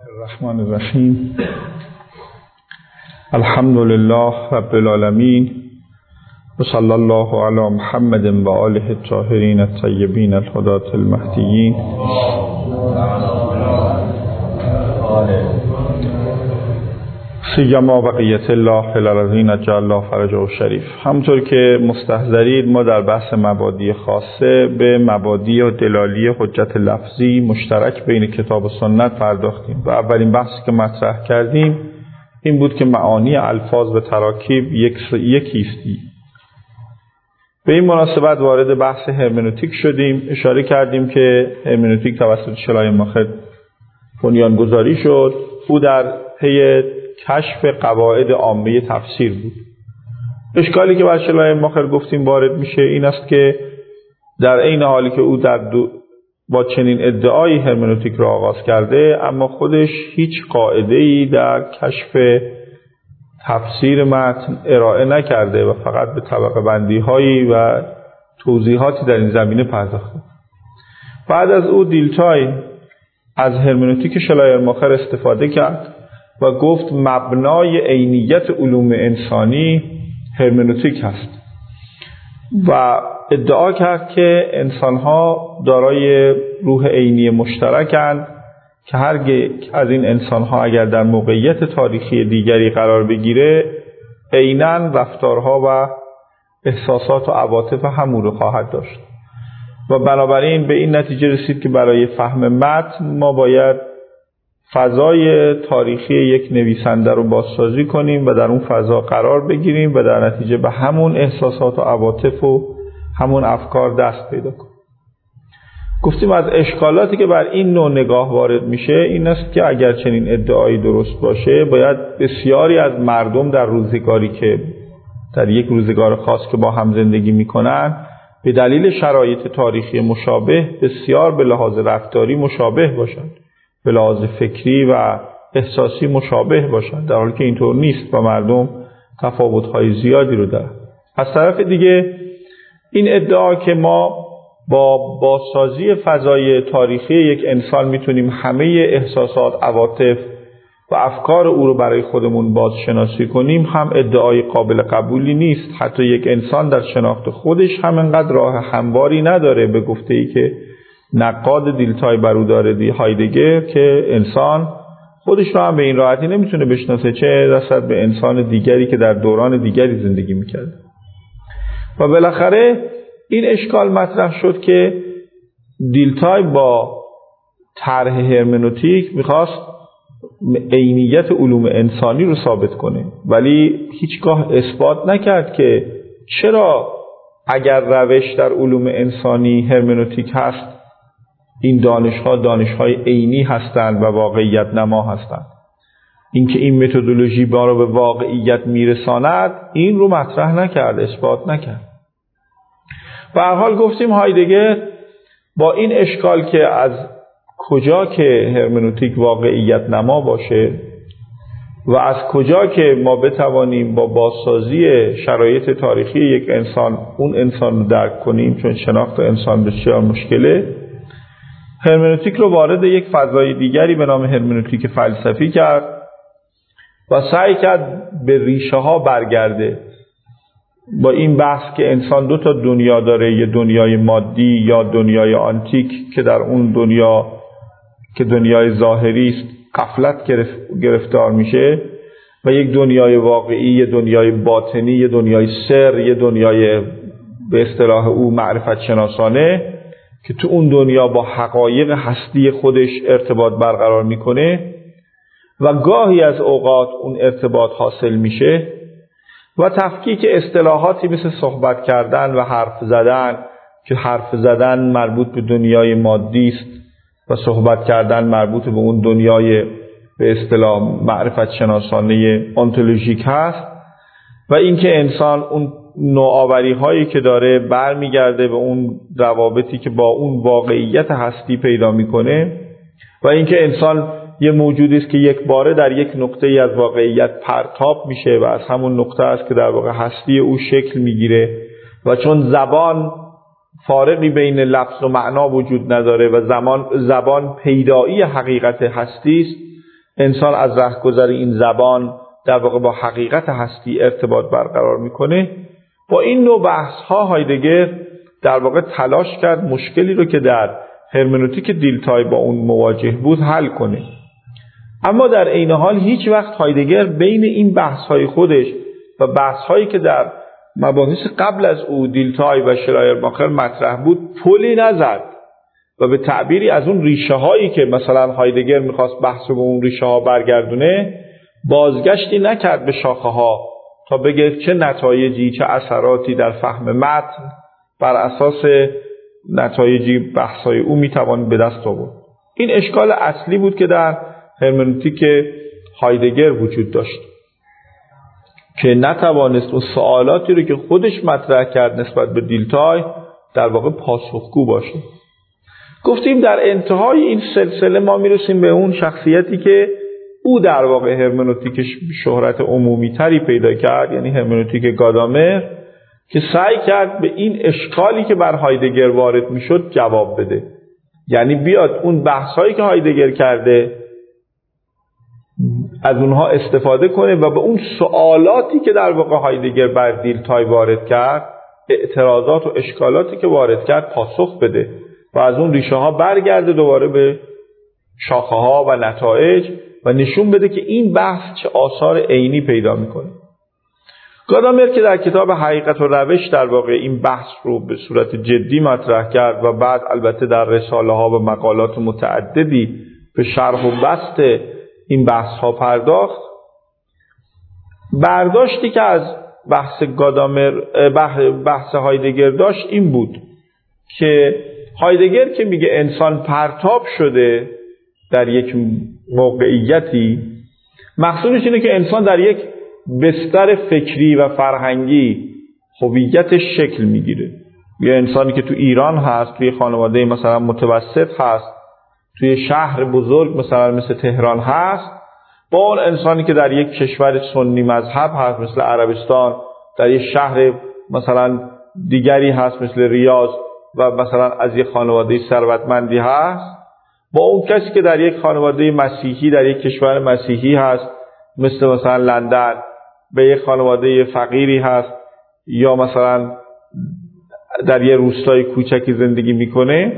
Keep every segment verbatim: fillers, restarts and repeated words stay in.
الرحمن الرحیم. الحمد لله رب العالمین و صلی الله علی محمد و آله الطاهرین الطیبین الهداة المهدیین. سیما بقیت الله فی الارضین عجل الله فرجه الشریف. همونطور که مستحضرید ما در بحث مبادی خاصه به مبادی و دلالی حجت لفظی مشترک بین کتاب و سنت پرداختیم و اولین بحثی که مطرح کردیم این بود که معانی الفاظ و تراکیب یکیستی. به این مناسبت وارد بحث هرمنوتیک شدیم. اشاره کردیم که هرمنوتیک توسط شلای ماخر بنیانگذاری شد. او در پی کشف قواعد عامه تفسیر بود. اشکالی که بر شلای ماخر گفتیم وارد میشه این است که در عین حالی که او در دو با چنین ادعای هرمنوتیک را آغاز کرده، اما خودش هیچ قاعده‌ای در کشف تفسیر متن ارائه نکرده و فقط به طبقه بندی‌هایی و توضیحاتی در این زمینه پرداخته. بعد از او دیلتای از هرمنوتیک شلای ماخر استفاده کرد و گفت مبنای عینیت علوم انسانی هرمنوتیک هست و ادعا کرد که انسان‌ها دارای روح عینی مشترکند که هر یک از این انسان‌ها اگر در موقعیت تاریخی دیگری قرار بگیره عیناً رفتارها و احساسات و عواطف همون رو خواهد داشت و بنابراین به این نتیجه رسید که برای فهم متن ما باید فضای تاریخی یک نویسنده رو بازسازی کنیم و در اون فضا قرار بگیریم و در نتیجه به همون احساسات و عواطف و همون افکار دست پیدا کنیم. گفتیم از اشکالاتی که بر این نوع نگاه وارد میشه این است که اگر چنین ادعایی درست باشه باید بسیاری از مردم در روزگاری که در یک روزگار خاص که با هم زندگی میکنن به دلیل شرایط تاریخی مشابه بسیار به لحاظ رفتاری مشابه باشند، به لحاظ فکری و احساسی مشابه باشند، در حالی که اینطور نیست و مردم تفاوت‌های زیادی رو دارن. از طرف دیگه این ادعا که ما با بازسازی فضای تاریخی یک انسان میتونیم همه احساسات، عواطف و افکار او رو برای خودمون بازشناسی کنیم هم ادعای قابل قبولی نیست. حتی یک انسان در شناخت خودش هم انقدر راه همواری نداره، به گفته‌ای که نقاد دیلتای برو داره دی هایدگر، که انسان خودش رو هم به این راحتی نمیتونه بشناسه، چه رسد به انسان دیگری که در دوران دیگری زندگی میکرده. و بالاخره این اشکال مطرح شد که دیلتای با طرح هرمنوتیک میخواست عینیت علوم انسانی رو ثابت کنه، ولی هیچگاه اثبات نکرد که چرا اگر روش در علوم انسانی هرمنوتیک هست این دانش‌ها دانش‌های عینی هستند و واقعیت نما هستند. اینکه این متدولوژی ما رو به واقعیت میرساند این رو مطرح نکرد، اثبات نکرد. به هر حال گفتیم هایدگر با این اشکال که از کجا که هرمنوتیک واقعیت نما باشه و از کجا که ما بتوانیم با بازسازی شرایط تاریخی یک انسان اون انسان رو درک کنیم، چون شناخت انسان بسیار مشکله، هرمنوتیک رو وارد یک فضای دیگری به نام هرمنوتیک فلسفی کرد و سعی کرد به ریشه ها برگرده با این بحث که انسان دو تا دنیا داره، یه دنیای مادی یا دنیای آنتیک که در اون دنیا که دنیای ظاهری است غفلت گرف... گرفتار میشه و یک دنیای واقعی، یه دنیای باطنی، یه دنیای سر، یه دنیای به اصطلاح او معرفت شناسانه که تو اون دنیا با حقایق هستی خودش ارتباط برقرار میکنه و گاهی از اوقات اون ارتباط حاصل میشه و تفکیک اصطلاحاتی مثل صحبت کردن و حرف زدن که حرف زدن مربوط به دنیای مادی است و صحبت کردن مربوط به اون دنیای به اصطلاح معرفت شناسانه انتولوژیک هست و اینکه انسان اون نوآوری هایی که داره برمیگرده به اون روابطی که با اون واقعیت هستی پیدا میکنه و اینکه انسان یه موجودی است که یک باره در یک نقطه ای از واقعیت پرتاب میشه و از همون نقطه است که در واقع هستی او شکل میگیره و چون زبان فارقی بین لفظ و معنا وجود نداره و زمان زبان پیدایی حقیقت هستی است، انسان از رهگذر این زبان در واقع با حقیقت هستی ارتباط برقرار میکنه. با این نوع بحث ها هایدگر در واقع تلاش کرد مشکلی رو که در هرمنوتیک دیلتای با اون مواجه بود حل کنه. اما در عین حال هیچ وقت هایدگر بین این بحث های خودش و بحث هایی که در مباحث قبل از او دیلتای و شلایرماخر مطرح بود پلی نزد و به تعبیری از اون ریشه هایی که مثلا هایدگر میخواست بحث رو به اون ریشه ها برگردونه بازگشتی نکرد به شاخه ها تا بگه چه نتایجی چه اثراتی در فهم متن بر اساس نتایجی بحث های او میتوان به دست آورد. این اشکال اصلی بود که در هرمنوتیک هایدگر وجود داشت که نتوانست اون سوالاتی رو که خودش مطرح کرد نسبت به دیلتای در واقع پاسخگو باشه. گفتیم در انتهای این سلسله ما میرسیم به اون شخصیتی که او در واقع هرمنوتیکش شهرت عمومی تری پیدا کرد، یعنی هرمنوتیک گادامر، که سعی کرد به این اشکالی که بر هایدگر وارد میشد جواب بده. یعنی بیاد اون بحثایی که هایدگر کرده از اونها استفاده کنه و به اون سوالاتی که در واقع هایدگر بر دیلتای وارد کرد، اعتراضات و اشکالاتی که وارد کرد پاسخ بده و از اون ریشه ها برگرده دوباره به شاخه ها و نتایج و نشون بده که این بحث چه آثار عینی پیدا میکنه. گادامر که در کتاب حقیقت و روش در واقع این بحث رو به صورت جدی مطرح کرد و بعد البته در رساله ها و مقالات متعددی به شرح و بسط این بحث ها پرداخت، برداشتی که از بحث گادامر بحث هایدگر داشت این بود که هایدگر که میگه انسان پرتاب شده در یک موقعیتی، مقصودش اینه که انسان در یک بستر فکری و فرهنگی هویتش شکل میگیره. یه انسانی که تو ایران هست، توی خانواده مثلا متوسط هست، توی شهر بزرگ مثلا مثل تهران هست، با اون انسانی که در یک کشور سنی مذهب هست مثل عربستان، در یک شهر مثلا دیگری هست مثل ریاض و مثلا از یک خانواده ثروتمندی هست، با اون کسی که در یک خانواده مسیحی در یک کشور مسیحی هست مثل مثلا لندن، به یک خانواده فقیری هست یا مثلا در یک روستای کوچکی زندگی میکنه،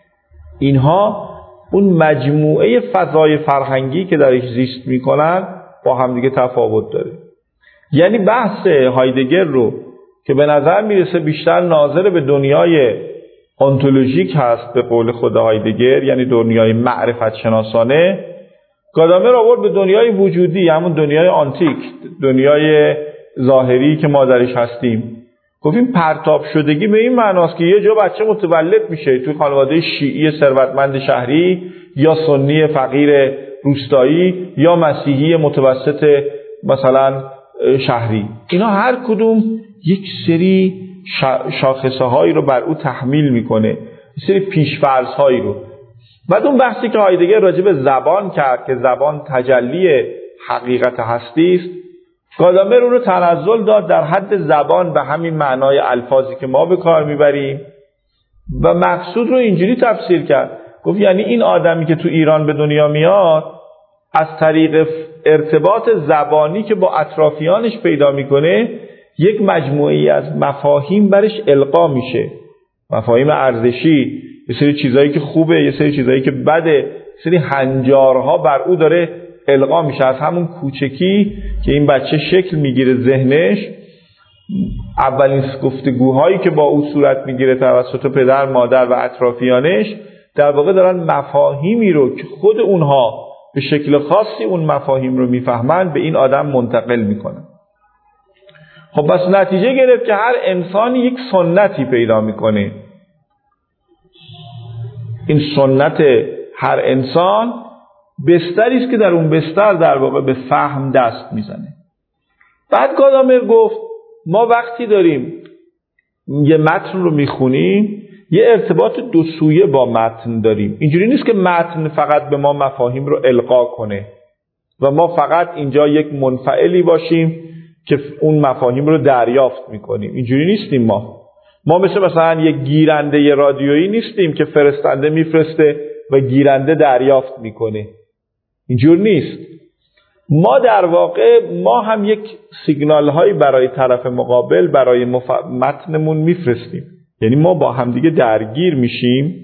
اینها اون مجموعه فضای فرهنگی که درش زیست میکنن با همدیگه تفاوت داره. یعنی بحث هایدگر رو که به نظر میرسه بیشتر ناظر به دنیای انتولوژیک هست به قول خود هایدگر، یعنی دنیای معرفت شناسانه، گادامر آورد به دنیای وجودی، همون دنیای آنتیک، دنیای ظاهری که ما درش هستیم. گفتیم پرتاب شدگی به این معناست که یه جا بچه متولد میشه توی خانواده شیعی ثروتمند شهری یا سنی فقیر روستایی یا مسیحی متوسط مثلا شهری. اینا هر کدوم یک سری شاخصه هایی رو بر او تحمیل میکنه، یک سری پیشفرض هایی رو. بعد اون بحثی که هایدگر راجع به زبان کرد که زبان تجلی حقیقت هستی است، گادامر اون رو تنزل داد در حد زبان به همین معنای الفاظی که ما به کار میبریم و مقصود رو اینجوری تفسیر کرد. گفت یعنی این آدمی که تو ایران به دنیا میاد از طریق ارتباط زبانی که با اطرافیانش پیدا میکنه یک مجموعی از مفاهیم برش القا میشه، مفاهیم ارزشی، یه سری چیزایی که خوبه، یه سری چیزایی که بده، یه سری هنجارها بر او داره القا میشه. از همون کوچکی که این بچه شکل میگیره ذهنش، اولین گفتگوهایی که با او صورت میگیره توسط پدر، مادر و اطرافیانش، در واقع دارن مفاهیمی رو که خود اونها به شکل خاصی اون مفاهیم رو میفهمن به این آدم منتقل میکنن. خب بس نتیجه گرفت که هر انسانی یک سنتی پیدا میکنه. این سنت هر انسان بستری است که در اون بستر در واقع به فهم دست میزنه. بعد گادامر گفت ما وقتی داریم یه متن رو میخونیم یه ارتباط دو سویه با متن داریم. اینجوری نیست که متن فقط به ما مفاهیم رو القا کنه و ما فقط اینجا یک منفعلی باشیم که اون مفاهیم رو دریافت میکنیم. اینجوری نیستیم ما. ما مثل مثلا یک گیرنده رادیویی نیستیم که فرستنده میفرسته و گیرنده دریافت میکنه. اینجور نیست. ما در واقع ما هم یک سیگنال هایی برای طرف مقابل برای مف... متنمون میفرستیم. یعنی ما با همدیگه درگیر میشیم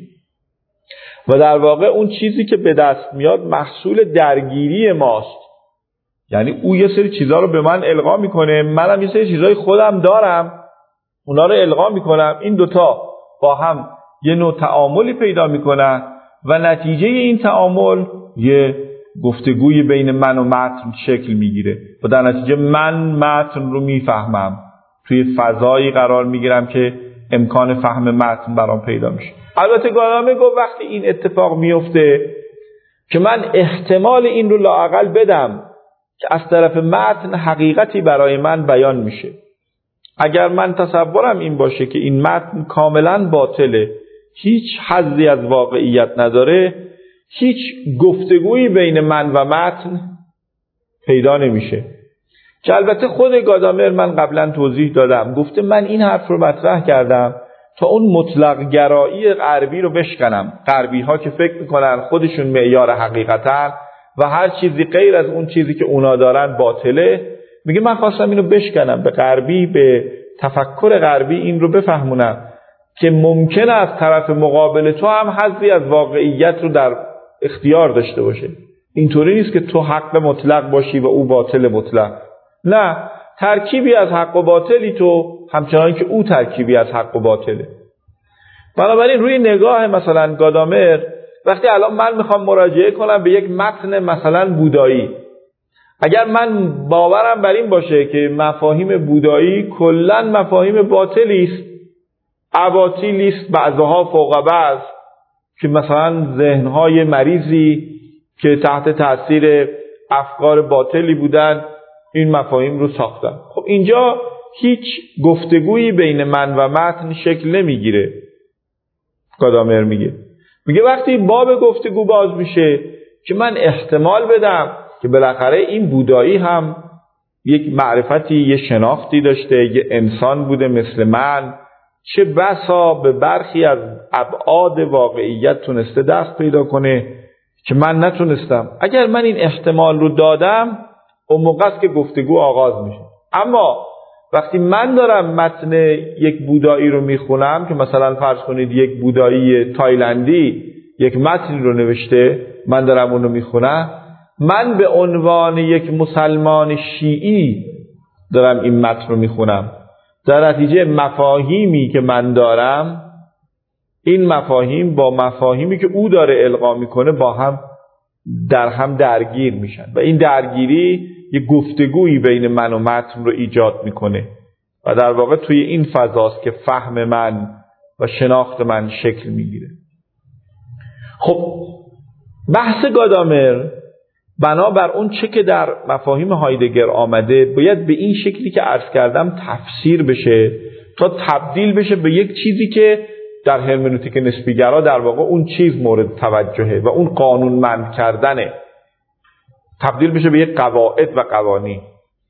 و در واقع اون چیزی که به دست میاد محصول درگیری ماست. یعنی او یه سری چیزها رو به من القا میکنه، منم یه سری چیزهای خودم دارم اونا رو القا میکنم، این دوتا با هم یه نوع تعاملی پیدا میکنن و نتیجه این تعامل یه گفتگوی بین من و متن شکل میگیره و در نتیجه من متن رو میفهمم، توی فضایی قرار میگیرم که امکان فهم متن برام پیدا میشه. البته گادامر گفت وقتی این اتفاق میفته که من احتمال این رو لااقل بدم که از طرف متن حقیقتی برای من بیان میشه. اگر من تصورم این باشه که این متن کاملا باطله، هیچ حظی از واقعیت نداره، هیچ گفتگویی بین من و متن پیدا نمیشه. که البته خود گادامر من قبلا توضیح دادم، گفته من این حرف رو مطرح کردم تا اون مطلق گرایی غربی رو بشکنم. غربی ها که فکر میکنن خودشون معیار حقیقتن و هر چیزی غیر از اون چیزی که اونا دارن باطله، میگه من خواستم اینو بشکنم، به غربی، به تفکر غربی این رو بفهمونم که ممکنه از طرف مقابل تو هم حظی از واقعیت رو در اختیار داشته باشه. اینطوری نیست که تو حق مطلق باشی و او باطل مطلق. نه، ترکیبی از حق و باطلی تو، همچنان که او ترکیبی از حق و باطله. بنابراین روی نگاه مثلا گادامر، وقتی الان من میخوام مراجعه کنم به یک متن مثلا بودایی، اگر من باورم بر این باشه که مفاهیم بودایی کلاً مفاهیم باطلی است، اباطیلی است، بعضها فوق بعض، که مثلا ذهنهای مریضی که تحت تاثیر افکار باطلی بودن این مفاهیم رو ساختن، خب اینجا هیچ گفتگویی بین من و متن شکل نمیگیره. گادامر میگه میگه وقتی باب گفتگو باز میشه که من احتمال بدم که بالاخره این بودایی هم یک معرفتی، یه شناختی داشته، یه انسان بوده مثل من، چه بسا به برخی از ابعاد واقعیت تونسته دست پیدا کنه که من نتونستم. اگر من این احتمال رو دادم، اون موقع است که گفتگو آغاز میشه. اما وقتی من دارم متن یک بودایی رو میخونم که مثلا فرض کنید یک بودایی تایلندی یک متن رو نوشته، من دارم اون رو میخونم، من به عنوان یک مسلمان شیعی دارم این متن رو میخونم. در نتیجه مفاهیمی که من دارم، این مفاهیم با مفاهیمی که او داره القا میکنه با هم در هم درگیر میشن و این درگیری یه گفتگویی بین من و متن رو ایجاد میکنه و در واقع توی این فضاست که فهم من و شناخت من شکل میگیره. خب بحث گادامر بنابر اون چه که در مفاهیم هایدگر آمده باید به این شکلی که عرض کردم تفسیر بشه تا تبدیل بشه به یک چیزی که در هرمنوتیک نسبیگرا در واقع اون چیز مورد توجهه و اون قانونمند کردنه، تبدیل بشه به یک قواعد و قوانین.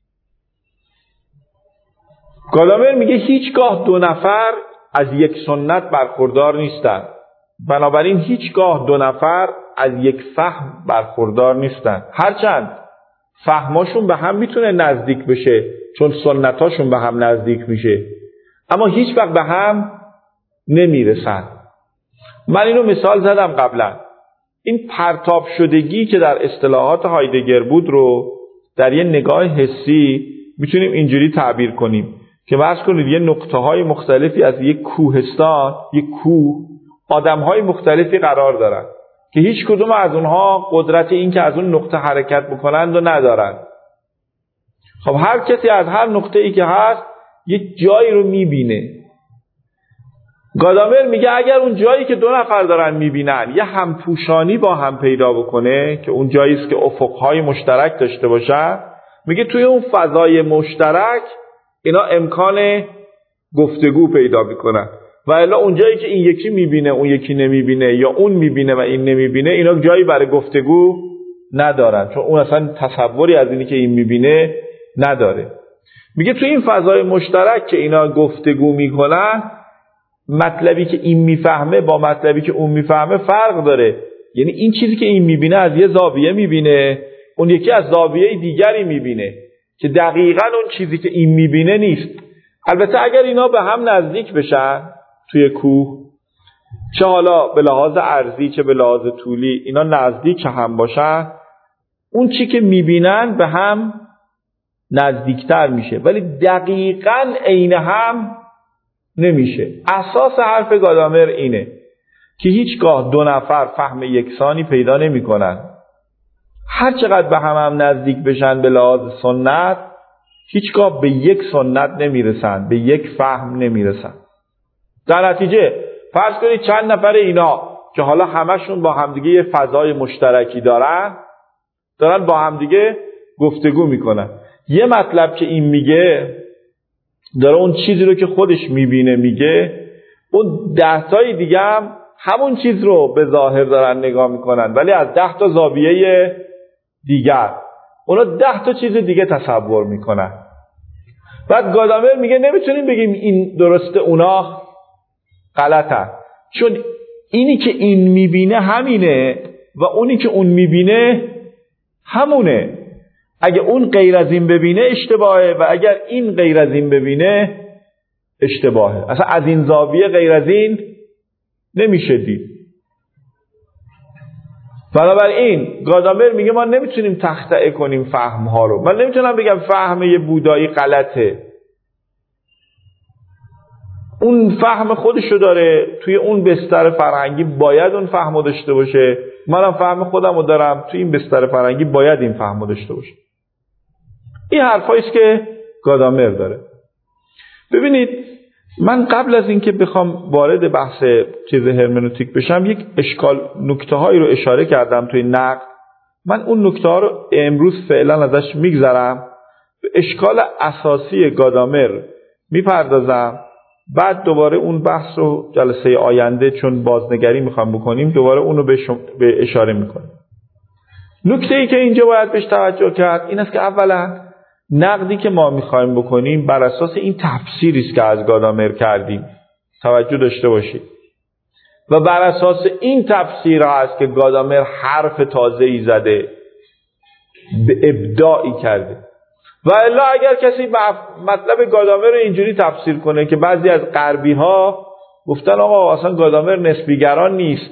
گادامر میگه هیچگاه دو نفر از یک سنت برخوردار نیستن، بنابراین هیچگاه دو نفر از یک فهم برخوردار نیستن، هرچند فهماشون به هم میتونه نزدیک بشه چون سنتاشون به هم نزدیک میشه، اما هیچ وقت به هم نمیرسن. من اینو مثال زدم قبلا. این پرتاب شدگی که در اصطلاحات هایدگر بود رو در یه نگاه حسی میتونیم اینجوری تعبیر کنیم که فرض کنید یه نقطه های مختلفی از یک کوهستان، یک کوه، آدم های مختلفی قرار دارن که هیچ کدوم از اونها قدرت این که از اون نقطه حرکت بکنند و ندارن. خب هر کسی از هر نقطه ای که هست یک جایی رو میبینه. گادامر میگه اگر اون جایی که دو نفر دارن میبینن یه همپوشانی با هم پیدا بکنه که اون جایی است که افقهای مشترک داشته باشن، میگه توی اون فضای مشترک اینا امکان گفتگو پیدا میکنن و الا اون جایی که این یکی میبینه اون یکی نمیبینه یا اون میبینه و این نمیبینه، اینا جایی برای گفتگو ندارن چون اون اصلا تصوری از اینی که این میبینه نداره. میگه توی این فضای مشترک که اینا گفتگو میکنن، مطلبی که این میفهمه با مطلبی که اون میفهمه فرق داره. یعنی این چیزی که این میبینه از یه زاویه میبینه، اون یکی از زاویه دیگری میبینه که دقیقاً اون چیزی که این میبینه نیست. البته اگر اینا به هم نزدیک بشن توی کوه، چه حالا به لحاظ عرضی چه به لحاظ طولی اینا نزدیک هم باشن، اون چی که میبینن به هم نزدیکتر میشه، ولی دقیقاً عین هم نمیشه. اساس حرف گادامر اینه که هیچگاه دو نفر فهم یکسانی پیدا نمیکنن. هر چقدر به هم هم نزدیک بشن به لحاظ سنت، هیچگاه به یک سنت نمیرسن، به یک فهم نمیرسن. در نتیجه فرض کنید چند نفر اینا که حالا همشون با همدیگه یه فضای مشترکی دارن، دارن با همدیگه گفتگو میکنن. یه مطلب که این میگه داره اون چیزی رو که خودش میبینه میگه، اون ده تای دیگه هم همون چیز رو به ظاهر دارن نگاه میکنن، ولی از ده تا زاویه دیگر. اونا ده تا چیز دیگه تصور میکنن. بعد گادامر میگه نمیتونیم بگیم این درسته اونا غلطه، چون اینی که این میبینه همینه و اونی که اون میبینه همونه. اگه اون غیر از این ببینه اشتباهه و اگر این غیر از این ببینه اشتباهه. اصلا از این زاویه غیر از این نمیشه دید. بنابراین گادامر میگه ما نمیتونیم تخطئه کنیم فهمها رو. من نمیتونم بگم فهم یه بودایی غلطه، اون فهم خودشو داره، توی اون بستر فرهنگی باید اون فهمو داشته باشه، منم فهم خودمو دارم، توی این بستر فرهنگی باید این فهمو داشته باشه. این حرفایی است که گادامر داره. ببینید من قبل از اینکه بخوام وارد بحث چیز هرمنوتیک بشم، یک اشکال نکته هایی رو اشاره کردم توی نقد. من اون نکته ها رو امروز فعلا ازش میگذرم، به اشکال اساسی گادامر میپردازم، بعد دوباره اون بحث رو جلسه آینده چون بازنگری میخوام بکنیم دوباره اون رو به, شم... به اشاره میکنیم. نکته ای که اینجا باید بهش توجه کرد این است که اولا نقدی که ما میخوایم بکنیم بر اساس این تفسیری است که از گادامر کردیم، توجه داشته باشید، و بر اساس این تفسیر هست که گادامر حرف تازه‌ای زده، به ابداعی کرده. و الا اگر کسی مطلب گادامر رو اینجوری تفسیر کنه که بعضی از غربی ها گفتن آقا اصلا گادامر نسبیگران نیست،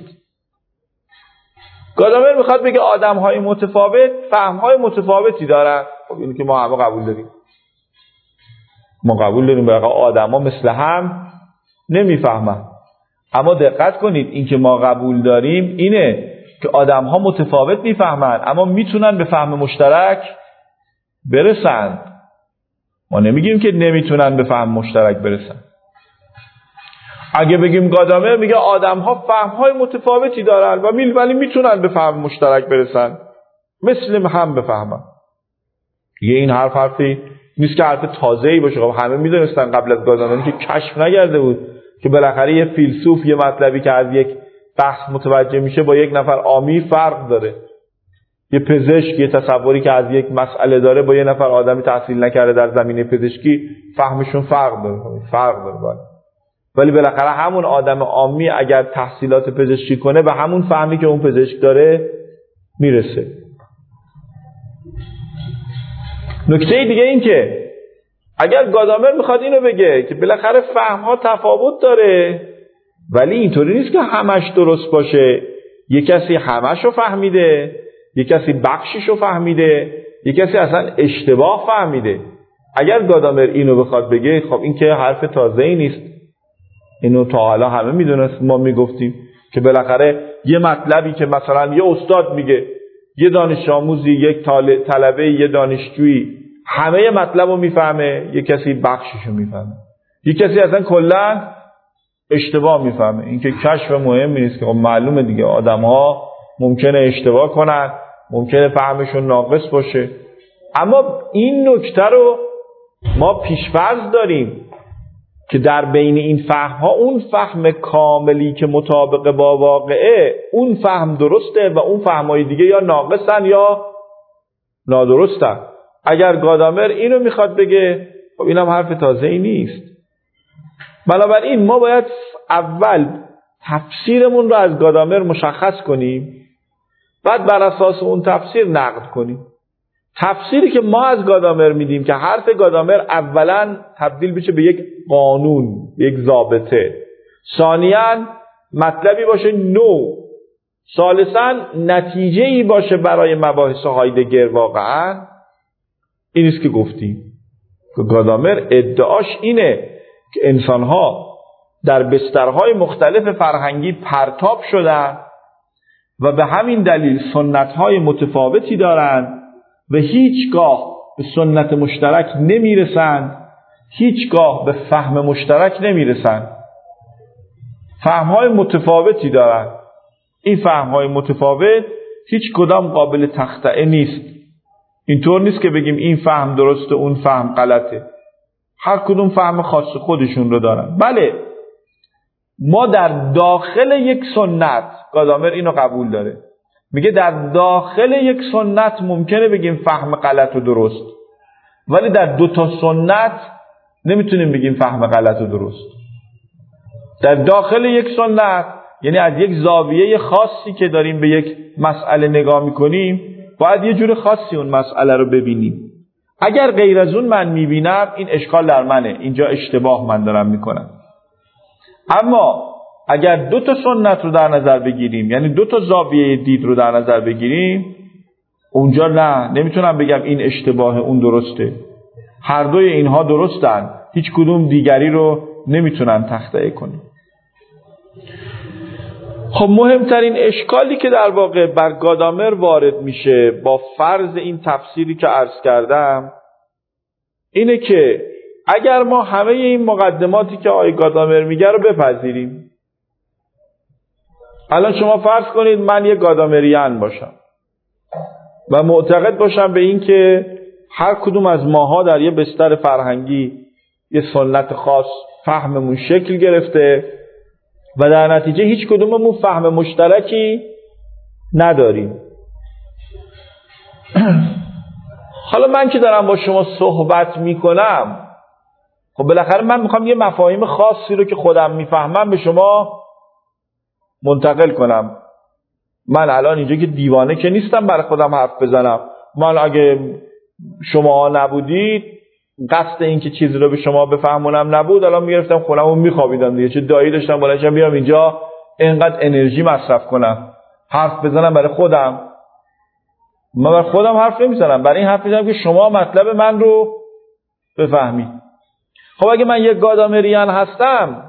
گادامر میخواد بگه آدم های متفاوت فهم های متفاوتی دارن. خب اینو که ما همه قبول داریم، ما قبول داریم به آدم ها مثل هم نمیفهمن. اما دقت کنید این که ما قبول داریم اینه که آدم ها متفاوت میفهمن اما میتونن به فهم مشترک برسن. ما نمیگیم که نمیتونن به فهم مشترک برسن. اگه بگیم گادامر میگه آدم ها فهم های متفاوتی دارن و ولی میتونن به فهم مشترک برسن، مثل هم بفهمن. یه این حرف حرفی نیست که حرف تازه‌ای باشه. خب همه میدونستن قبل از گادامر که کشف نگرده بود که بالاخره یه فیلسوف یه مطلبی که از یک بحث متوجه میشه با یک نفر عامی فرق داره. یه پزشک یه تصوری که از یک مسئله داره با یه نفر آدمی تحصیل نکرده در زمینه پزشکی فهمشون فرق داره. فرق داره. ولی بالاخره همون آدم عامی اگر تحصیلات پزشکی کنه به همون فهمی که اون پزشک داره میرسه. نکته دیگه این که اگر گادامر میخواد اینو بگه که بالاخره فهم‌ها تفاوت داره ولی اینطوری نیست که همش درست باشه، یک کسی همش رو فهمیده، یک کسی بخشش رو فهمیده، یک کسی اصلا اشتباه فهمیده. اگر گادامر اینو بخواد بگه خب این که حرف تازه‌ای نیست، اینو تا حالا همه میدونست، ما میگفتیم که بالاخره یه مطلبی که مثلا یه استاد میگه، یه دانش آموزی، یک طلبه، یه دانشجویی همه مطلب رو میفهمه، یک کسی بخشش رو میفهمه، یک کسی اصلا کلا اشتباه میفهمه. این که کشف مهمی نیست که خب معلومه دیگه آدم ها ممکنه اشتباه کنن، ممکنه فهمشون ناقص باشه. اما این نکته رو ما پیش‌فرض داریم که در بین این فهم ها اون فهم کاملی که مطابق با واقعه اون فهم درسته و اون فهم‌های دیگه یا ناقصن یا نادرستن. اگر گادامر اینو میخواد بگه خب اینم حرف تازه‌ای نیست. بنابراین ما باید اول تفسیرمون رو از گادامر مشخص کنیم، بعد بر اساس اون تفسیر نقد کنیم. تفسیری که ما از گادامر میدیم که حرف گادامر اولا تبدیل بشه به یک قانون، یک ضابطه، ثانیاً مطلبی باشه نو، ثالثاً نتیجه‌ای باشه برای مباحث هایدگر. واقعاً این است که گفتیم که گادامر ادعاش اینه که انسان‌ها در بسترهای مختلف فرهنگی پرتاب شدن و به همین دلیل سنت‌های متفاوتی دارند و هیچگاه به سنت مشترک نمیرسند، هیچگاه به فهم مشترک نمیرسند. فهم‌های متفاوتی دارند. این فهم‌های متفاوت هیچ کدام قابل تخطئه نیست. اینطور نیست که بگیم این فهم درسته اون فهم غلطه. هر کدوم فهم خاص خودشون رو دارن. بله، ما در داخل یک سنت، گادامر اینو قبول داره، میگه در داخل یک سنت ممکنه بگیم فهم غلط و درست، ولی در دو تا سنت نمیتونیم بگیم فهم غلط و درست. در داخل یک سنت یعنی از یک زاویه خاصی که داریم به یک مسئله نگاه میکنیم، باید یه جور خاصی اون مسئله رو ببینیم. اگر غیر از اون من میبینم، این اشکال در منه، اینجا اشتباه من دارم میکنم. اما اگر دو تا سنت رو در نظر بگیریم، یعنی دو تا زاویه دید رو در نظر بگیریم، اونجا نه، نمیتونم بگم این اشتباه اون درسته. هر دوی اینها درستن، هیچ کدوم دیگری رو نمیتونن تخطئه کنن. خب مهمترین اشکالی که در واقع بر گادامر وارد میشه با فرض این تفسیری که عرض کردم اینه که اگر ما همه این مقدماتی که آقای گادامر میگه رو بپذیریم، الان شما فرض کنید من یک گادامریان باشم و معتقد باشم به این که هر کدوم از ماها در یه بستر فرهنگی یه سنت خاص فهممون شکل گرفته و در نتیجه هیچ کدوممون فهم مشترکی نداریم. حالا من که دارم با شما صحبت میکنم، خب بالاخره من میخوام یه مفاهیم خاصی رو که خودم میفهمم به شما منتقل کنم. من الان اینجا که دیوانه که نیستم برای خودم حرف بزنم. من اگه شما نبودید، قصد این که چیزی رو به شما بفهمونم نبود، الان میگرفتم خونم و میخوابیدم دیگه. چه دایی داشتم بلنشم بیام اینجا اینقدر انرژی مصرف کنم حرف بزنم برای خودم؟ من برای خودم حرف نمیزنم، برای این حرف میزنم که شما مطلب من رو بفهمید. خب اگه من یک گادامریان هستم،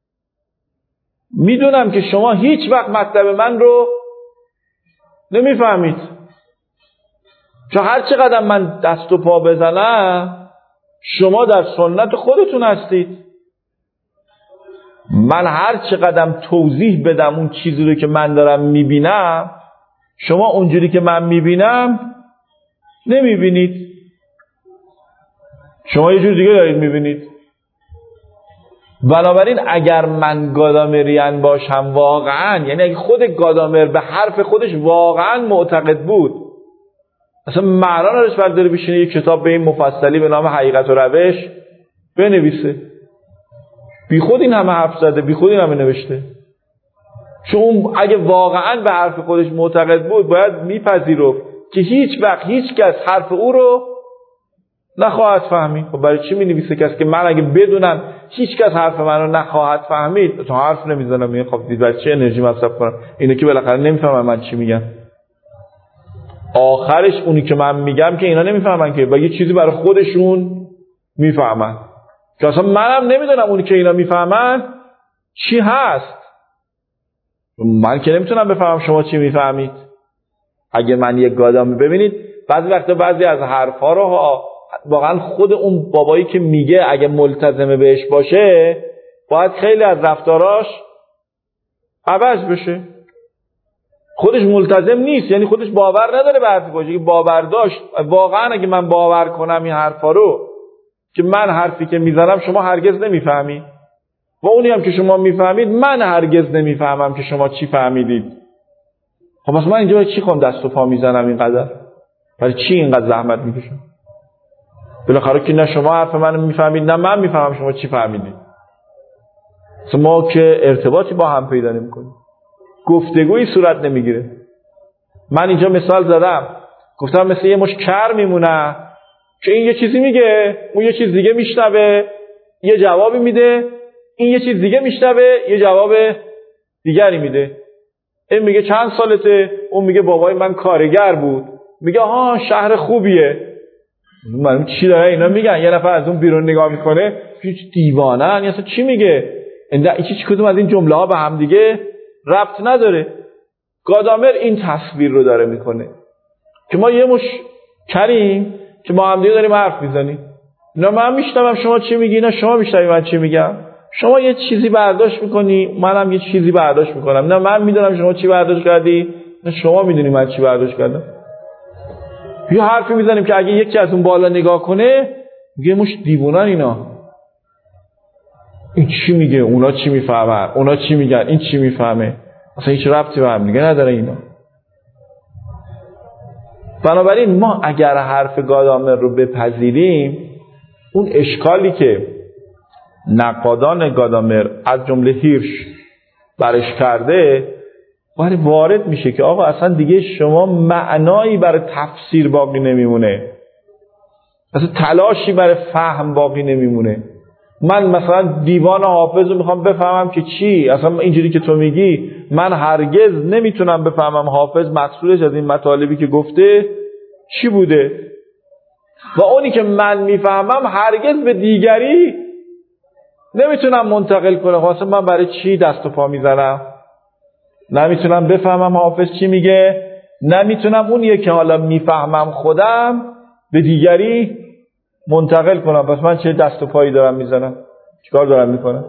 میدونم که شما هیچ وقت مطلب من رو نمیفهمید، چون هر چقدر من دست و پا بزنم شما در سنت خودتون هستید. من هر چقدر توضیح بدم اون چیزی رو که من دارم میبینم، شما اونجوری که من میبینم نمیبینید، شما یه جور دیگه دارید میبینید. بنابراین اگر من گادامریان باشم واقعا، یعنی اگه خود گادامر به حرف خودش واقعا معتقد بود، اصلا معنا نداشت برداره بشینه یک کتاب به این مفصلی به نام حقیقت و روش بنویسه. بی خود این همه حرف زده، بی خود این همه نوشته. چون اگه واقعا به حرف خودش معتقد بود، باید میپذیرفت که هیچ وقت هیچ کس حرف او رو نخواهد فهمید. خب برای چی مینویسه کسی که من اگه بدونم هیچ کس حرف من رو نخواهد فهمید، تو حرف نمیزنم. میگه خب دید برای چی انرژی مصرف کنم؟ اینه که بالاخره نمیفهمن من چی میگم. آخرش اونی که من میگم که اینا نمیفهمن، که با یه چیزی برای خودشون میفهمن که اصلا منم نمیدونم اونی که اینا میفهمن چی هست. من که نمیتونم بفهمم شما چی میفهمید. اگه من یک گادامی، ببینید بعضی وقتا بعضی از حرفا رو واقعا خود اون بابایی که میگه اگه ملتزم بهش باشه، باید خیلی از رفتاراش عوض بشه. خودش ملتزم نیست، یعنی خودش باور نداره به حرفی باشه. که باور داشت واقعا، اگه من باور کنم این حرفا رو که من حرفی که میزنم شما هرگز نمیفهمید و اونی هم که شما میفهمید من هرگز نمیفهمم که شما چی فهمیدید. خب مثلا من اینجا چی خوام دست و پا میزنم اینقدر؟ برای چی اینقدر زحمت میکشم؟ بالاخره که نه شما حرف منو میفهمید نه من میفهمم شما چی فهمیدید. ما که ارتباطی با هم پیدا نمیکنیم، گفتگویی صورت نمیگیره. من اینجا مثال زدم، گفتم مثل یه مش کر میمونه که این یه چیزی میگه، اون یه چیز دیگه میشنوه، یه جوابی میده، این یه چیز دیگه میشنوه، یه جواب دیگری میده. این میگه چند سالته؟ اون میگه بابای من کارگر بود. میگه ها شهر خوبیه. من چی داره اینا میگن؟ یه نفر از اون بیرون نگاه میکنه، هیچ دیوانه ان، اصلا چی میگه؟ این هیچ کدوم از این جمله ها به هم دیگه ربط نداره. گادامر این تصویر رو داره میکنه که ما یه مش کریم که ما هم دیگه داریم حرف میزنیم. نه من میشنوم شما چی میگی، نه شما میشنوی من چی میگم. شما یه چیزی برداشت میکنی، منم یه چیزی برداشت میکنم. نه من میدونم شما چی برداشت کردی، نه شما میدونی من چی برداشت کردم. یه حرفی میزنیم که اگه یکی از اون بالا نگاه کنه میگه مش دیوونن اینا، این چی میگه، اونا چی میفهمن، اونا چی میگن، این چی میفهمه، اصلا هیچ ربطی به هم دیگه نداره اینا. بنابراین ما اگر حرف گادامر رو بپذیریم، اون اشکالی که نقادان گادامر از جمله هیرش برش کرده باید وارد میشه که آقا اصلا دیگه شما معنایی برای تفسیر باقی نمیمونه، اصلا تلاشی برای فهم باقی نمیمونه. من مثلا دیوان حافظ رو میخوام بفهمم که چی، اصلا اینجوری که تو میگی من هرگز نمیتونم بفهمم حافظ مقصودش از این مطالبی که گفته چی بوده، و اونی که من میفهمم هرگز به دیگری نمیتونم منتقل کنم. اصلا من برای چی دست و پا میزنم؟ نمیتونم بفهمم حافظ چی میگه، نمیتونم اونیه که حالا میفهمم خودم به دیگری منتقل کنم. پس من چه دست و پایی دارم میزنم؟ چیکار دارم میکنم؟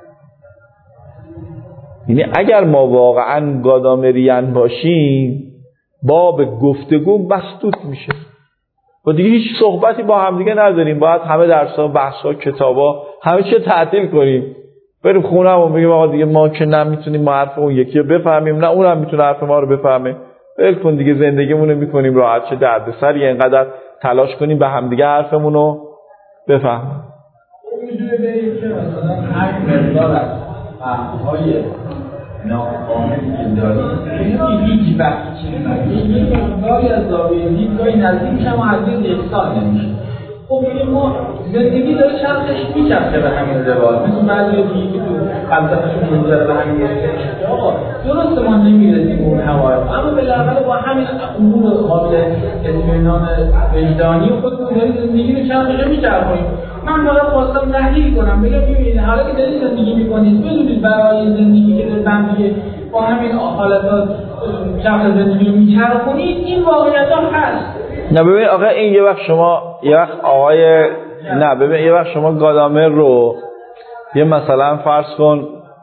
یعنی اگر ما واقعا گادامریان باشیم باب گفتگو مسدود میشه و دیگه هیچ صحبتی با هم دیگه نداریم. باید همه درس‌ها، بحث‌ها، کتابا همه چی تعطیل کنیم، بریم خونه‌مون بگیم آقا دیگه ما که نمیتونیم ما حرف اون یکی رو بفهمیم، نه اونم میتونه حرف ما رو بفهمه، ول کن دیگه زندگیمون رو میکنیم راحت، چه دردسری اینقدر تلاش کنیم به هم دیگه حرفمون رو بفهمیم. می‌دونه به که مثلا هر مقدار از فهم‌های ناقابلی که داریم هیچ وقت چیزی نمیشه، یه مقداری از زاویه دید گاهی نزدیک هم از این احسان نمیشه. خب میگه ما زندگی داره چرخش میچرخه به همین روال، مثل بعضی دیگه که تو فلسفه‌شون منجر به همین رسیده. آقا درسته ما نمیرسیم اون حوادث، اما بالاخره با همین امور قابل اطمینان وجدانی خودمون داریم زندگی رو چرخش میچرخونیم. من باید خواستم تحلیل کنم، بگم ببینید حالا که دارید زندگی میکنید بدونید برای زندگی که دارید بندیه با همین حالتات چرخ زندگی رو میچرخونید، این واقعیت ها هست. نه ببین آقا این یه وقت شما یه وقت آقای نه ببین یه وقت شما گادامر رو یه مثلا فرض کن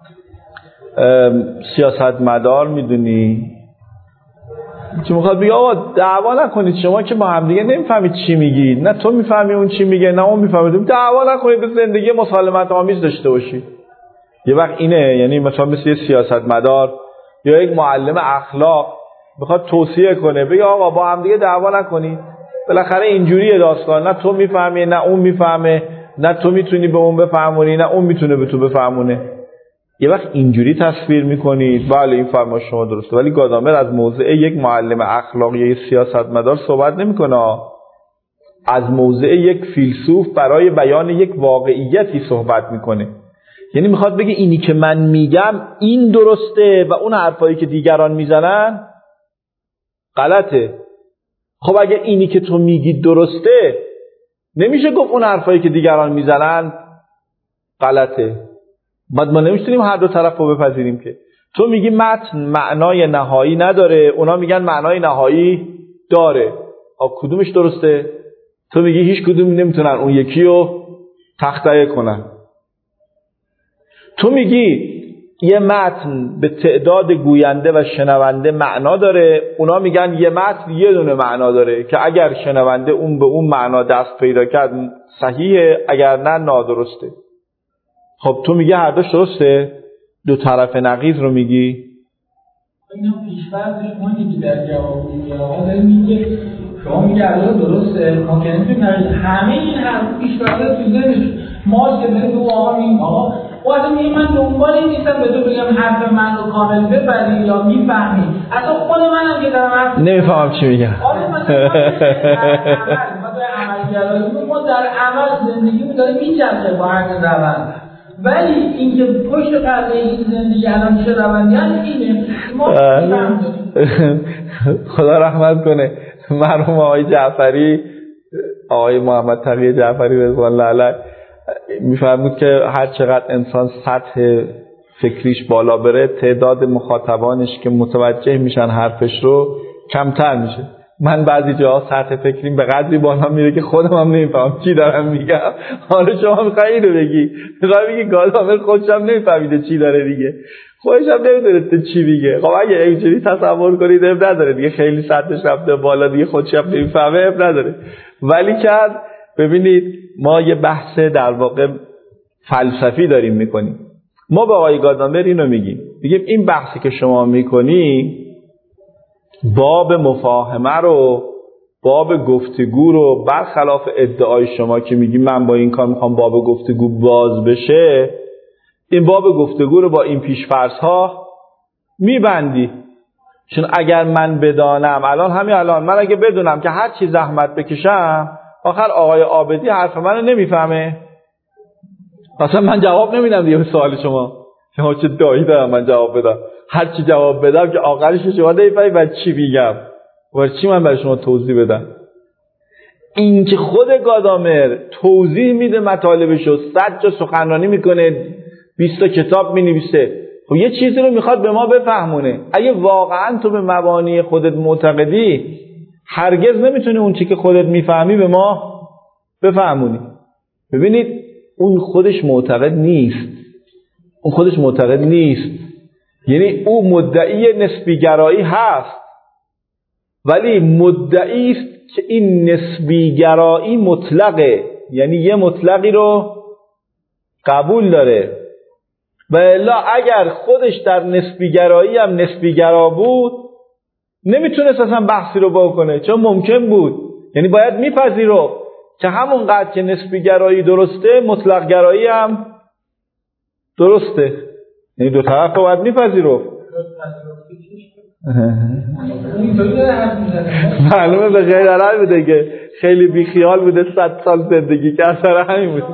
سیاستمدار میدونی که میخواد بگه آقا دعوا نکنید، شما که با هم دیگه نمیفهمید چی میگید، نه تو میفهمی اون چی میگه نه اون میفهمه، دعوا نکنید، به زندگی مسالمت آمیز داشته باشید. یه وقت اینه، یعنی مثلا مثل یه سیاستمدار یا یک معلم اخلاق بخواد توصیه کنه بگه آقا با هم دیگه دعوا نکنید، بالاخره اینجوریه داستان، نه تو میفهمی نه اون میفهمه، نه تو میتونی به اون بفهمونی نه اون میتونه به تو بفهمونه. یه وقت اینجوری تصویر میکنید، بله این فرما شما درسته، ولی گادامر از موضع یک معلم اخلاق یا یک سیاستمدار صحبت نمیکنه، از موضع یک فیلسوف برای بیان یک واقعیتی صحبت میکنه. یعنی میخواد بگه اینی که من میگم این درسته و اون حرفایی که دیگران میزنن غلطه. خب اگه اینی که تو میگی درسته، نمیشه گفت اون حرفایی که دیگران میزنن غلطه. بعد ما نمیتونیم هر دو طرف رو بپذیریم که تو میگی متن معنای نهایی نداره، اونا میگن معنای نهایی داره. خب کدومش درسته؟ تو میگی هیچ کدوم نمیتونن اون یکی رو تخطئه کنن. تو میگی یه متن به تعداد گوینده و شنونده معنا داره، اونا میگن یه متن یه دونه معنا داره که اگر شنونده اون به اون معنا دست پیدا کرد صحیحه، اگر نه نادرسته. خب تو میگه هر دوش درسته؟ دو طرف نقیض رو میگی؟ این هم پیش‌فرضش مانی که در جواب میگه آقا داره میگه شما میگه هر دو درسته، ممکنه که همه این حرف پیش‌فرض تو ذهنش ما که داریم تو آقا میگیم آقا واسه میگه من دنبال نیستم به تو بگم حرف من رو کامل ببری یا میفهمی. اصلا خود منم که دارم حرف نمیفهمم چی میگم. آره مثلا ما در عملگرایی ما در عمل زندگی داره میچرخه با هر روند. ولی اینکه پشت پرده این زندگی الان چه روندی هست اینه ما میفهمیم. خدا رحمت کنه مرحوم آقای جعفری، آقای محمد تقی جعفری رضوان الله علیه میفرمود که هر چقدر انسان سطح فکریش بالا بره تعداد مخاطبانش که متوجه میشن حرفش رو کمتر میشه. من بعضی جاها سطح فکریم به قدری بالا میره که خودم هم نمیفهمم چی دارم میگم. حالا شما میخوایی اینو بگی، میخوایی بگی گادامر خودش هم نمیفهمیده چی داره دیگه، خودش هم نمیدونه چی میگه. خب اگه اینجوری تصور کنید اب نداره دیگه، خیلی سطحش رفته بالا دیگه، خودش هم نمیفهمه اب نداره. ولی که ببینید ما یه بحث در واقع فلسفی داریم میکنیم. ما به آقای گادامر اینو میگیم، میگیم این بحثی که شما میکنی باب مفاهمه رو، باب گفتگو رو، برخلاف ادعای شما که میگی من با این کار میخوام باب گفتگو باز بشه، این باب گفتگو رو با این پیش‌فرض‌ها میبندی. چون اگر من بدانم الان همین الان من اگه بدونم که هر چی زحمت بکشم آخر آقای عابدی حرف منو نمیفهمه، اصلا من جواب نمیدم دیگه به سوال شما. شما چه دایی دارم من جواب بدم؟ هر چی جواب بدم که آخرش شما نمیفهمی و چی میگم و چی من برای شما توضیح بدم. این که خود گادامر توضیح میده مطالبشو، صد جا سخنرانی میکنه، بیست تا کتاب مینویسه، خب یه چیزی رو میخواد به ما بفهمونه. اگه واقعا تو به مبانی خودت معتقدی هرگز نمیتونی اون چی که خودت میفهمی به ما بفهمونی. ببینید اون خودش معتقد نیست، اون خودش معتقد نیست، یعنی او مدعی نسبیگرایی هست ولی مدعی است که این نسبیگرایی مطلقه، یعنی یه مطلقی رو قبول داره. و الا اگر خودش در نسبیگرایی هم نسبیگرا بود نمیتونست اصلا بحثی رو بکنه، چون ممکن بود، یعنی باید میپذیره که همون قدر که نسبیگرایی درسته مطلق گرایی هم درسته، یعنی دو طرف رو باید میپذیره. معلومه به غیر علم بوده که خیلی بیخیال بوده، صد سال زندگی کرد سر همین بود.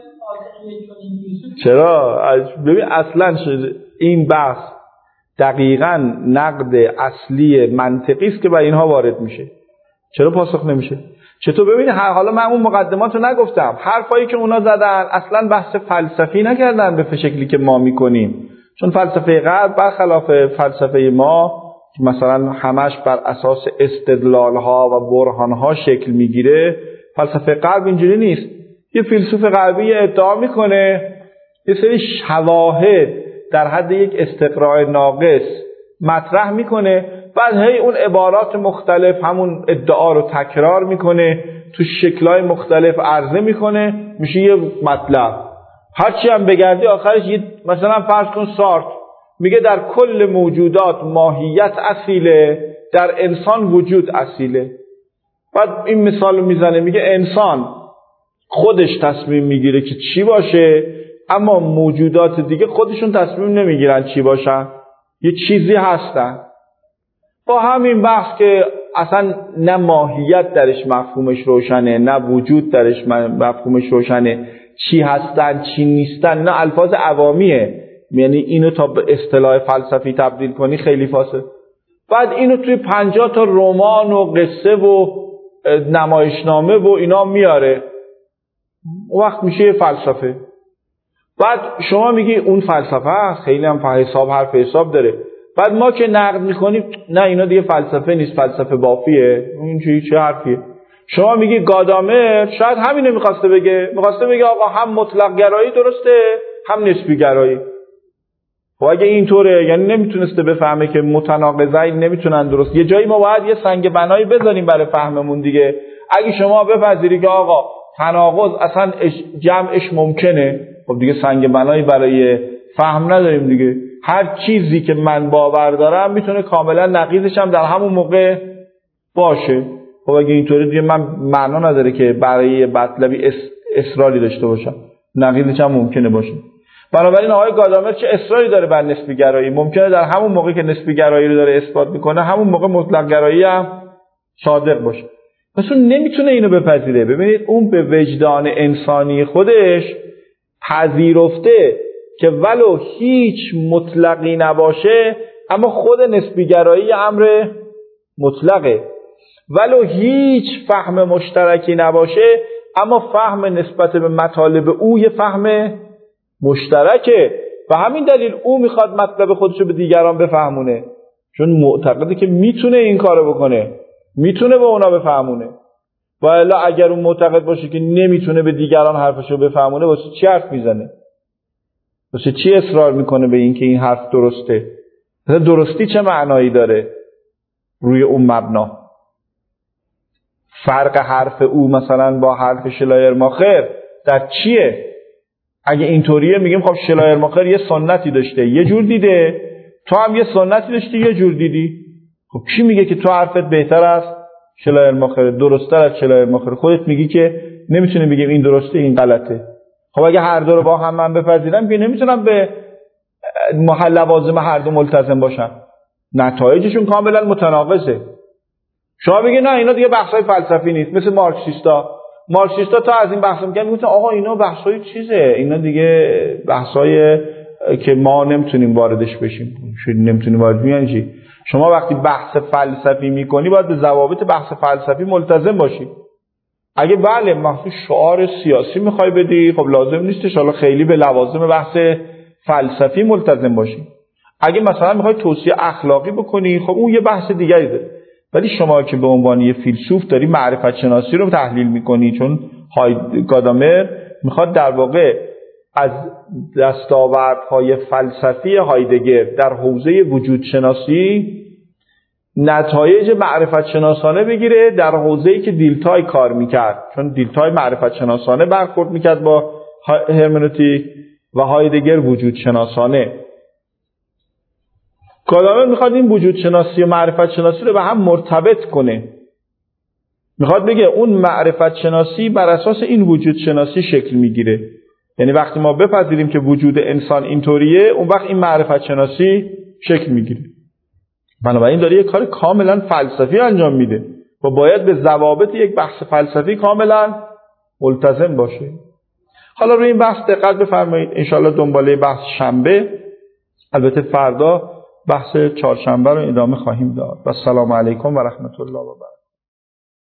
چرا؟ ببین اصلا این بحث دقیقاً نقد اصلی منطقی است که با اینها وارد میشه. چرا پاسخ نمیشه؟ چطور؟ ببین حالا من اون مقدماتو نگفتم، حرفایی که اونا زدن اصلا بحث فلسفی نکردن به شکلی که ما میکنیم، چون فلسفه غرب برخلاف فلسفه ما که مثلا همش بر اساس استدلال ها و برهان ها شکل میگیره، فلسفه غرب اینجوری نیست. یه فیلسوف غربی ادعا میکنه، یه سری شواهد در حد یک استقراء ناقص مطرح میکنه، بعد هی اون عبارات مختلف همون ادعا رو تکرار میکنه، تو شکل‌های مختلف عرضه میکنه، میشه یه مطلب. هرچی هم بگردی آخرش یه مثلا فرض کن سارت میگه در کل موجودات ماهیت اصیله، در انسان وجود اصیله. بعد این مثال رو میزنه، میگه انسان خودش تصمیم میگیره که چی باشه، اما موجودات دیگه خودشون تصمیم نمیگیرن چی باشن، یه چیزی هستن. با همین بحث که اصلا نه ماهیت درش مفهومش روشنه، نه وجود درش مفهومش روشنه، چی هستن چی نیستن، نه الفاظ عوامیه، یعنی اینو تا به اصطلاح فلسفی تبدیل کنی خیلی فاصله. بعد اینو توی پنجاه تا رمان و قصه و نمایشنامه و اینا میاره، اون وقت میشه فلسفه. بعد شما میگی اون فلسفه هست، خیلی هم حساب حرف حساب داره. بعد ما که نقد میکنیم نه اینا دیگه فلسفه نیست، فلسفه بافیه، این چه چه حرفیه. شما میگی گادامر شاید همینو میخواسته بگه، میخواسته بگه آقا هم مطلق گرایی درسته هم نسبی گرایی. خب اگه اینطوره یعنی نمیتونسته بفهمه که متناقضین نمیتونن درست. یه جایی ما باید یه سنگ بنایی بذاریم برای فهممون دیگه. اگه شما بپذیری که آقا تناقض اصلا جمعش ممکنه، خب دیگه سنگ بنایی برای فهم نداریم دیگه. هر چیزی که من باور دارم میتونه کاملا نقیضش هم در همون موقع باشه. خب اگه اینطوری دیگه من معنا نداره که برای مطلبی اس... اصراری داشته باشم، نقیضش هم ممکنه باشه. بنابراین آقای گادامر چه اصراری داره بر نسبی گرایی؟ ممکنه در همون موقع که نسبی گرایی رو داره اثبات میکنه همون موقع مطلق گرایی هم صادق باشه. پس اون نمیتونه اینو بپذیره. ببینید اون به وجدان انسانی خودش پذیرفته که ولو هیچ مطلقی نباشه اما خود نسبی گرایی امر مطلقه، ولو هیچ فهم مشترکی نباشه اما فهم نسبت به مطالب او یه فهم مشترکه و همین دلیل او میخواد مطلب خودشو به دیگران بفهمونه، چون معتقده که میتونه این کارو بکنه، میتونه به اونا بفهمونه. و الا اگر اون معتقد باشه که نمیتونه به دیگران حرفشو بفهمونه، واسه چی حرف میزنه؟ واسه چی اصرار میکنه به این که این حرف درسته؟ مثلا درستی چه معنایی داره روی اون مبنا؟ فرق حرف او مثلا با حرف شلایرماخر در چیه؟ اگه اینطوریه میگیم خب شلایرماخر یه سنتی داشته یه جور دیده، تو هم یه سنتی داشتی یه جور دیدی. خب کی میگه که تو حرفت بهتر است شلایرماخر، درست‌تر از شلایرماخر؟ خودت میگی که نمیتونه بگیم این درسته این غلطه. خب اگه هر دو رو با هم من بپذیرم که نمیتونم به محل لوازم هر دو ملتزم باشم، نتایجشون کاملا متناقضه. شما بگی نه اینا دیگه بحث‌های فلسفی نیست، مثل مارکسیستا. مارکسیستا تا از این بحثا میگن میگن آقا اینا بحث‌های چیزه، اینا دیگه بحث‌های که ما نمیتونیم واردش بشیم. شاید نمیتونیم وارد میان چی؟ شما وقتی بحث فلسفی میکنی باید به ضوابط بحث فلسفی ملتزم باشی. اگه بله محض شعار سیاسی میخوای بدی، خب لازم نیستش حالا خیلی به لوازم بحث فلسفی ملتزم باشی. اگه مثلا میخوای توصیه اخلاقی بکنی، خب اون یه بحث دیگری داره. ولی شما که به عنوان یه فیلسوف داری معرفت شناسی رو تحلیل میکنی، چون گادامر میخواد در واقع از دستاوردهای فلسفی هایدگر در حوزه وجود شناسی نتایج معرفت شناسانه بگیره در حوزه‌ای که دیلتای کار میکرد، چون دیلتای معرفت شناسانه برخورد میکرد با هرمنوتیک و هایدگر وجود شناسانه. گادامر میخواد این وجود شناسی و معرفت شناسی رو به هم مرتبط کنه. میخواد بگه اون معرفت شناسی بر اساس این وجود شناسی شکل میگیره. یعنی وقتی ما بپذیریم که وجود انسان اینطوریه، اون وقت این معرفت شناسی شکل میگیره. بنابراین داره یک کار کاملا فلسفی انجام میده و باید به ضوابط یک بحث فلسفی کاملا ملتزم باشه. حالا روی این بحث دقت بفرمایید. انشاءالله دنباله بحث شنبه، البته فردا بحث چهارشنبه رو ادامه خواهیم داد. و السلام علیکم و رحمت الله و برکاته.